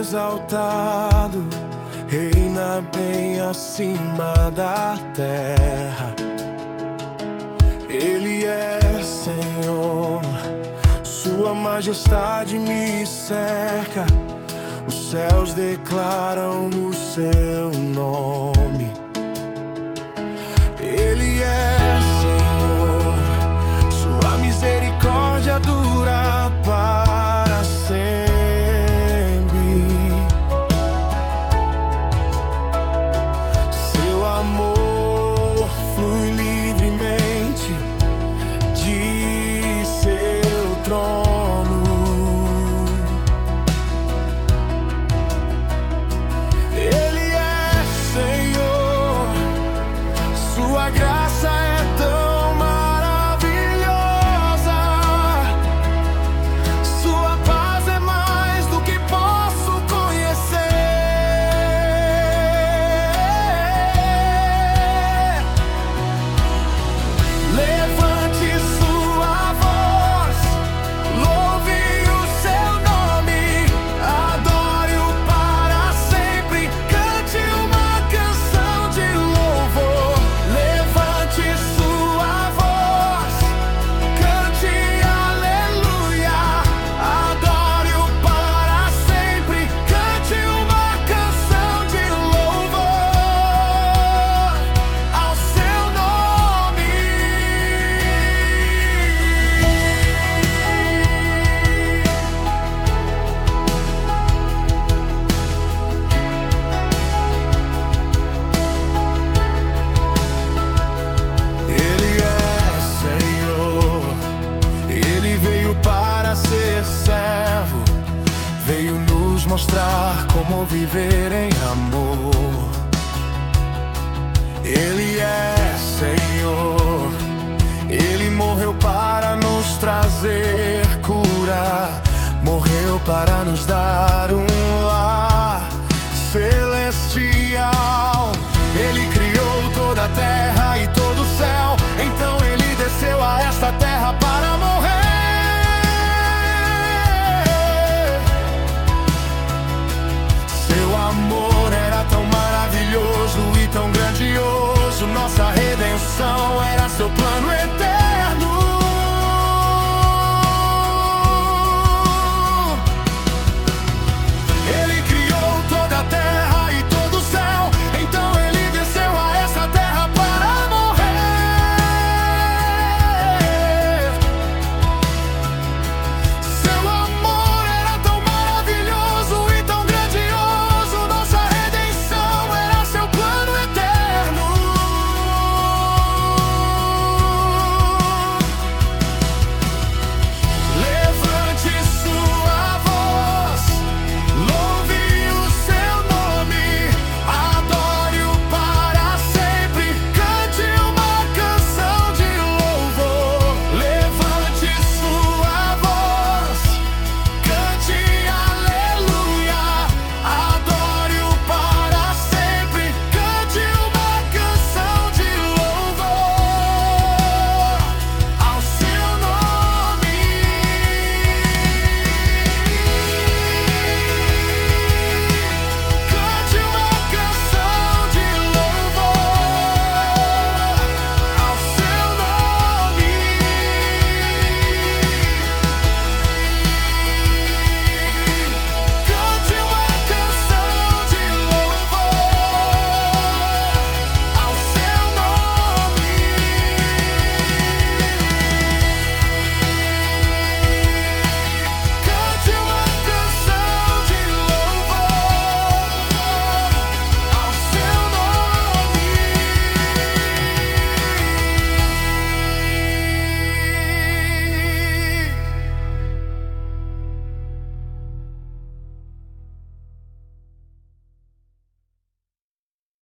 exaltado, reina bem acima da terra. Ele é Senhor, Sua majestade me cerca. Os céus declaram o Seu nome. Ele é Senhor, Sua misericórdia dura para sempre. Seu amor flui livremente de Seu trono. Ele é Senhor, Sua graça é tão maravilhosa. Sua paz é mais do que posso conhecer. Levante sua voz, louve o Seu nome, adore-o para sempre, cante uma canção de louvor. Levante sua voz, cante aleluia, adore-o para sempre, cante uma canção de louvor ao Seu nome. Ele é Senhor, Ele veio para ser servo, veio nos mostrar como viver em amor. Ele é Senhor, Ele morreu para nos trazer cura, morreu para nos dar um lar celestial. Ele criou toda a terra e todo o céu, então Ele desceu a esta terra para morrer.